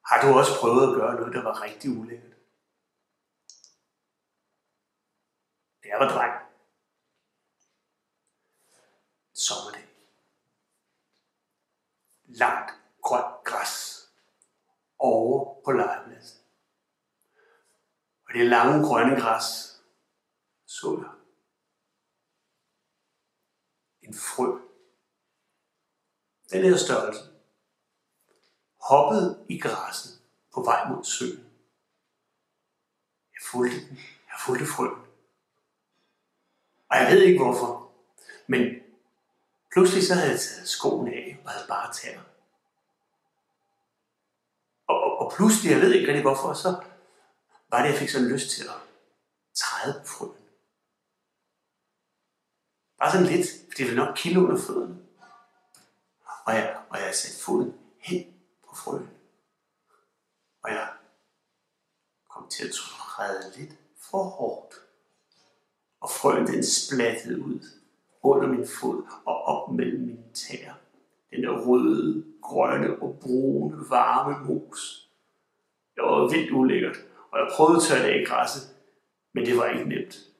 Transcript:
Har du også prøvet at gøre noget, der var rigtig ulækkert? Da jeg var dreng. Sommerdag. Langt grønt græs over på legepladsen. Og det lange grønne græs så jeg en frø. Den her størrelse hoppede i græsset på vej mod søen. Jeg fulgte den. Jeg fulgte frøen. Og jeg ved ikke hvorfor, men pludselig så havde jeg taget skoene af og havde bare tæer. Og pludselig, jeg ved ikke rigtig hvorfor, så var det, jeg fik sådan lyst til at træde på frøen. Bare sådan lidt, fordi det var nok kilde under fødderne. Og jeg satte foden hen på frøen. Og jeg kom til at træde lidt for hårdt. Og frøen den splattede ud under min fod og op mellem mine tæer. Den der røde, grønne og brune, varme mos. Det var vildt ulækkert, og jeg prøvede at tørre det af i græsset, men det var ikke nemt.